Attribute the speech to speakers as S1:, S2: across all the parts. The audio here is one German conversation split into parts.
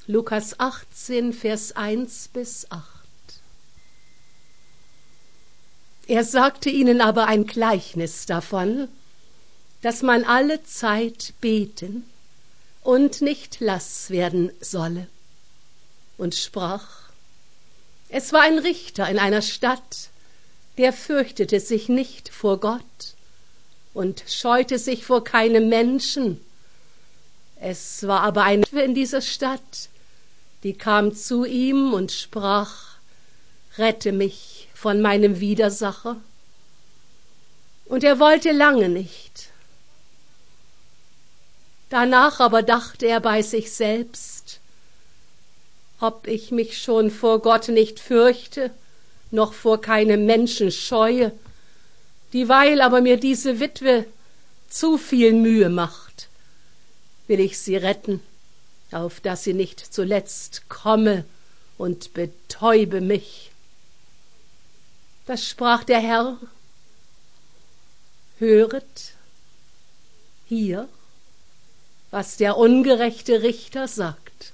S1: Lukas 18, Vers 1 bis 8. Er sagte ihnen aber ein Gleichnis davon, dass man alle Zeit beten und nicht lass werden solle, und sprach: Es war ein Richter in einer Stadt, der fürchtete sich nicht vor Gott und scheute sich vor keinem Menschen. Es war aber eine Witwe in dieser Stadt, die kam zu ihm und sprach: Rette mich von meinem Widersacher. Und er wollte lange nicht. Danach aber dachte er bei sich selbst: Ob ich mich schon vor Gott nicht fürchte, noch vor keinem Menschen scheue, dieweil aber mir diese Witwe zu viel Mühe macht, will ich sie retten, auf dass sie nicht zuletzt komme und betäube mich. Da sprach der Herr: Höret hier, was der ungerechte Richter sagt.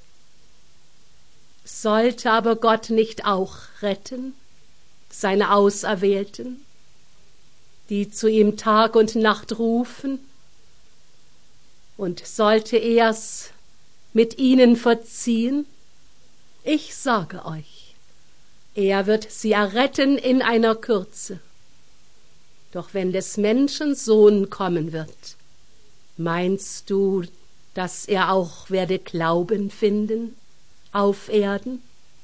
S1: Sollte aber Gott nicht auch retten, seine Auserwählten, die zu ihm Tag und Nacht rufen? Und sollte er's mit ihnen verziehen? Ich sage euch, er wird sie erretten in einer Kürze. Doch wenn des Menschen Sohn kommen wird, meinst du, dass er auch werde Glauben finden auf Erden?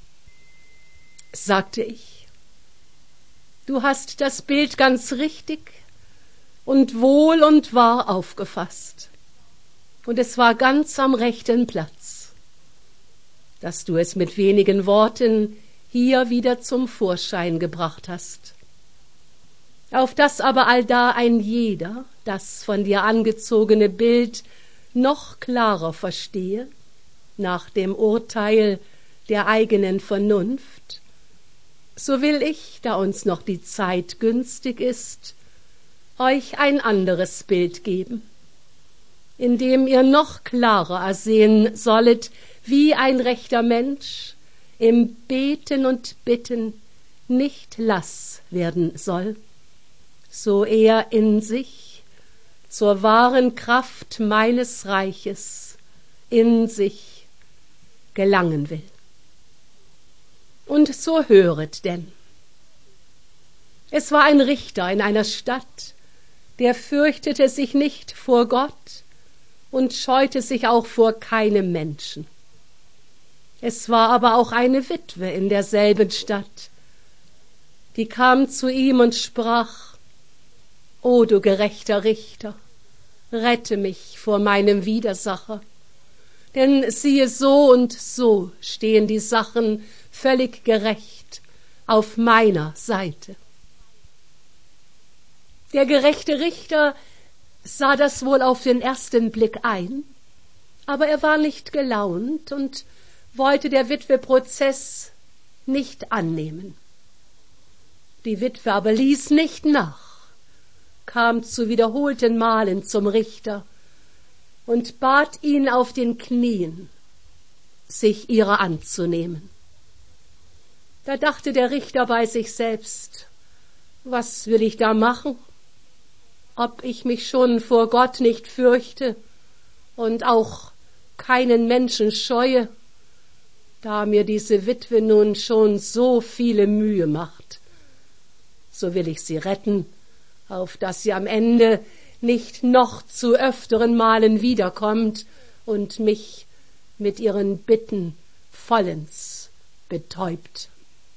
S1: Sagte ich: Du hast das Bild ganz richtig und wohl und wahr aufgefasst, und es war ganz am rechten Platz, dass du es mit wenigen Worten hier wieder zum Vorschein gebracht hast. Auf dass aber allda ein jeder das von dir angezogene Bild noch klarer verstehe, nach dem Urteil der eigenen Vernunft, so will ich, da uns noch die Zeit günstig ist, euch ein anderes Bild geben, in dem ihr noch klarer ersehen sollet, wie ein rechter Mensch im Beten und Bitten nicht lass werden soll, so er in sich zur wahren Kraft meines Reiches in sich gelangen will. Und so höret denn. Es war ein Richter in einer Stadt, der fürchtete sich nicht vor Gott und scheute sich auch vor keinem Menschen. Es war aber auch eine Witwe in derselben Stadt, die kam zu ihm und sprach: O du gerechter Richter, rette mich vor meinem Widersacher, denn siehe, so und so stehen die Sachen völlig gerecht auf meiner Seite. Der gerechte Richter sah das wohl auf den ersten Blick ein, aber er war nicht gelaunt und wollte der Witwe Prozess nicht annehmen. Die Witwe aber ließ nicht nach, kam zu wiederholten Malen zum Richter und bat ihn auf den Knien, sich ihrer anzunehmen. Da dachte der Richter bei sich selbst: Was will ich da machen? Ob ich mich schon vor Gott nicht fürchte und auch keinen Menschen scheue, da mir diese Witwe nun schon so viele Mühe macht, so will ich sie retten, auf dass sie am Ende nicht noch zu öfteren Malen wiederkommt und mich mit ihren Bitten vollends betäubt.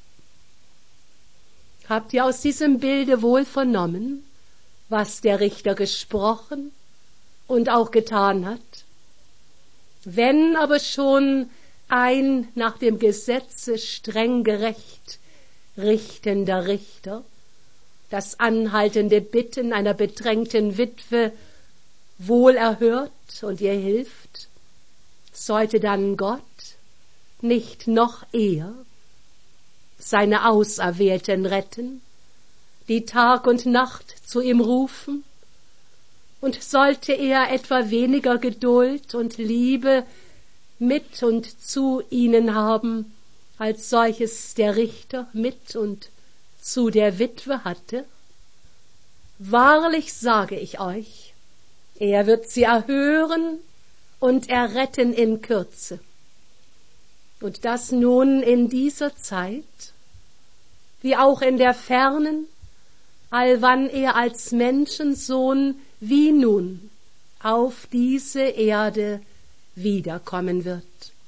S1: Habt ihr aus diesem Bilde wohl vernommen, was der Richter gesprochen und auch getan hat? Wenn aber schon ein nach dem Gesetze streng gerecht richtender Richter das anhaltende Bitten einer bedrängten Witwe wohl erhört und ihr hilft, sollte dann Gott nicht noch eher seine Auserwählten retten, die Tag und Nacht zu ihm rufen? Und sollte er etwa weniger Geduld und Liebe mit und zu ihnen haben, als solches der Richter mit und zu der Witwe hatte? Wahrlich sage ich euch, er wird sie erhören und erretten in Kürze. Und das nun in dieser Zeit, wie auch in der fernen, allwann er als Menschensohn wie nun auf diese Erde wiederkommen wird.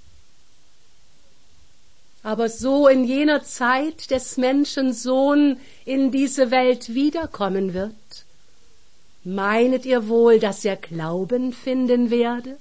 S1: Aber so in jener Zeit des Menschensohn in diese Welt wiederkommen wird, meinet ihr wohl, dass er Glauben finden werde?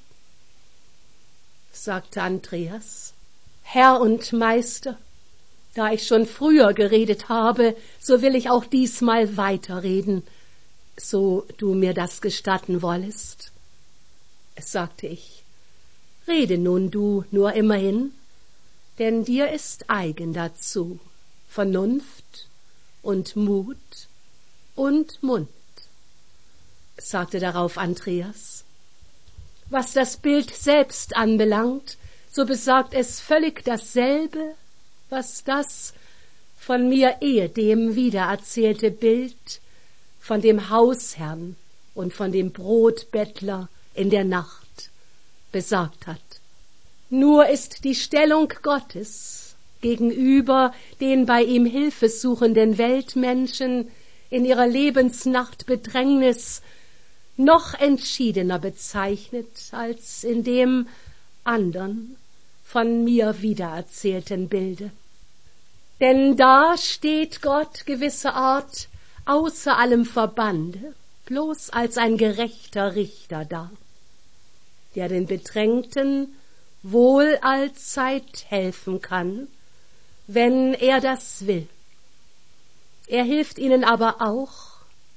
S1: Sagte Andreas: Herr und Meister, da ich schon früher geredet habe, so will ich auch diesmal weiterreden, so du mir das gestatten wollest. Sagte ich: Rede nun du nur immerhin, denn dir ist eigen dazu Vernunft und Mut und Mund. Sagte darauf Andreas: Was das Bild selbst anbelangt, so besagt es völlig dasselbe, was das von mir ehedem wiedererzählte Bild von dem Hausherrn und von dem Brotbettler in der Nacht besagt hat. Nur ist die Stellung Gottes gegenüber den bei ihm Hilfe suchenden Weltmenschen in ihrer Lebensnachtbedrängnis noch entschiedener bezeichnet als in dem andern von mir wiedererzählten Bilde. Denn da steht Gott gewisserart außer allem Verbande, bloß als ein gerechter Richter da, der den Bedrängten wohl allzeit helfen kann, wenn er das will. Er hilft ihnen aber auch,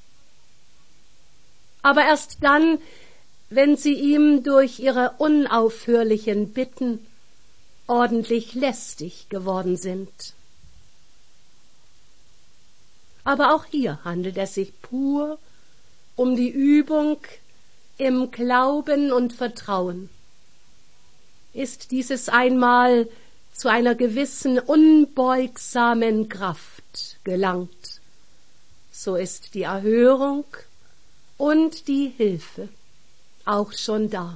S1: aber erst dann, wenn sie ihm durch ihre unaufhörlichen Bitten ordentlich lästig geworden sind. Aber auch hier handelt es sich pur um die Übung im Glauben und Vertrauen. Ist dieses einmal zu einer gewissen unbeugsamen Kraft gelangt, so ist die Erhörung und die Hilfe auch schon da.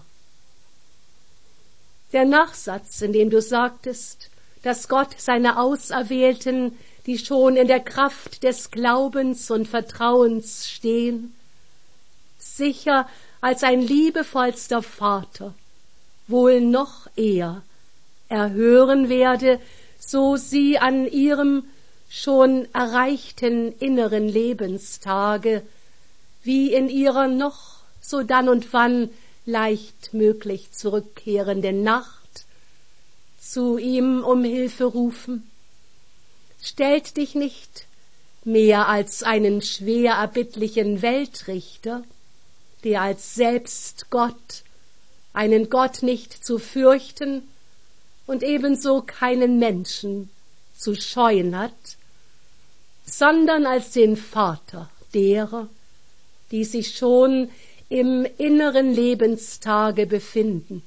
S1: Der Nachsatz, in dem du sagtest, dass Gott seine Auserwählten, die schon in der Kraft des Glaubens und Vertrauens stehen, sicher als ein liebevollster Vater wohl noch eher erhören werde, so sie an ihrem schon erreichten inneren Lebenstage, wie in ihrer noch so dann und wann leicht möglich zurückkehrenden Nacht, zu ihm um Hilfe rufen. Stellt dich nicht mehr als einen schwer erbittlichen Weltrichter, der als selbst Gott einen Gott nicht zu fürchten und ebenso keinen Menschen zu scheuen hat, sondern als den Vater derer, die sich schon im inneren Lebenstage befinden.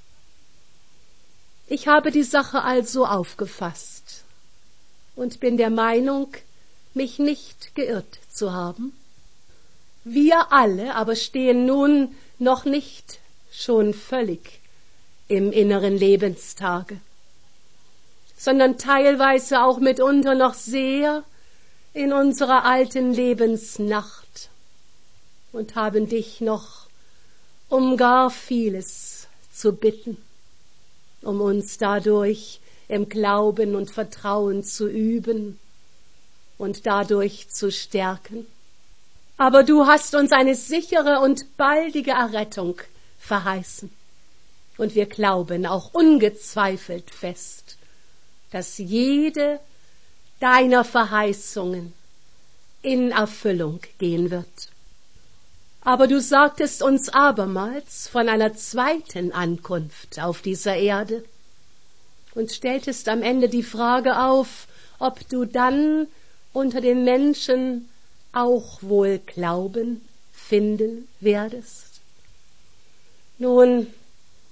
S1: Ich habe die Sache also aufgefasst und bin der Meinung, mich nicht geirrt zu haben. Wir alle aber stehen nun noch nicht schon völlig im inneren Lebenstage, sondern teilweise auch mitunter noch sehr in unserer alten Lebensnacht und haben dich noch um gar vieles zu bitten, um uns dadurch im Glauben und Vertrauen zu üben und dadurch zu stärken. Aber du hast uns eine sichere und baldige Errettung verheißen. Und wir glauben auch ungezweifelt fest, dass jede deiner Verheißungen in Erfüllung gehen wird. Aber du sagtest uns abermals von einer zweiten Ankunft auf dieser Erde und stelltest am Ende die Frage auf, ob du dann unter den Menschen auch wohl Glauben finden werdest. Nun,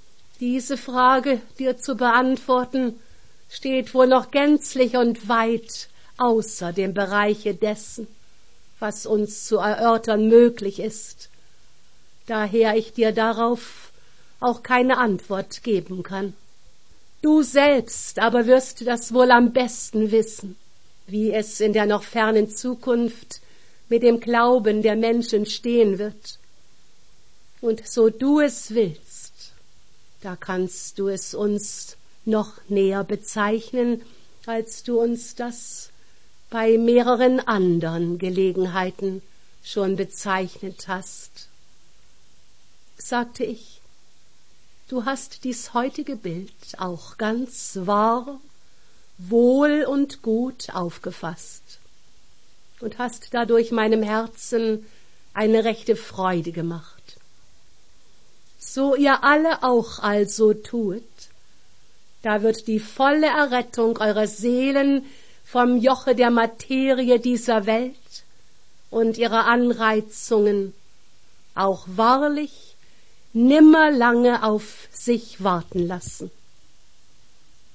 S1: Diese Frage dir zu beantworten, steht wohl noch gänzlich und weit außer dem Bereiche dessen, was uns zu erörtern möglich ist, daher ich dir darauf auch keine Antwort geben kann. Du selbst aber wirst das wohl am besten wissen, wie es in der noch fernen Zukunft mit dem Glauben der Menschen stehen wird. Und so du es willst, da kannst du es uns noch näher bezeichnen, als du uns das bei mehreren anderen Gelegenheiten schon bezeichnet hast. Sagte ich, du hast dies heutige Bild auch ganz wahr, wohl und gut aufgefasst und hast dadurch meinem Herzen eine rechte Freude gemacht. So ihr alle auch also tuet, da wird die volle Errettung eurer Seelen vom Joche der Materie dieser Welt und ihrer Anreizungen auch wahrlich nimmer lange auf sich warten lassen.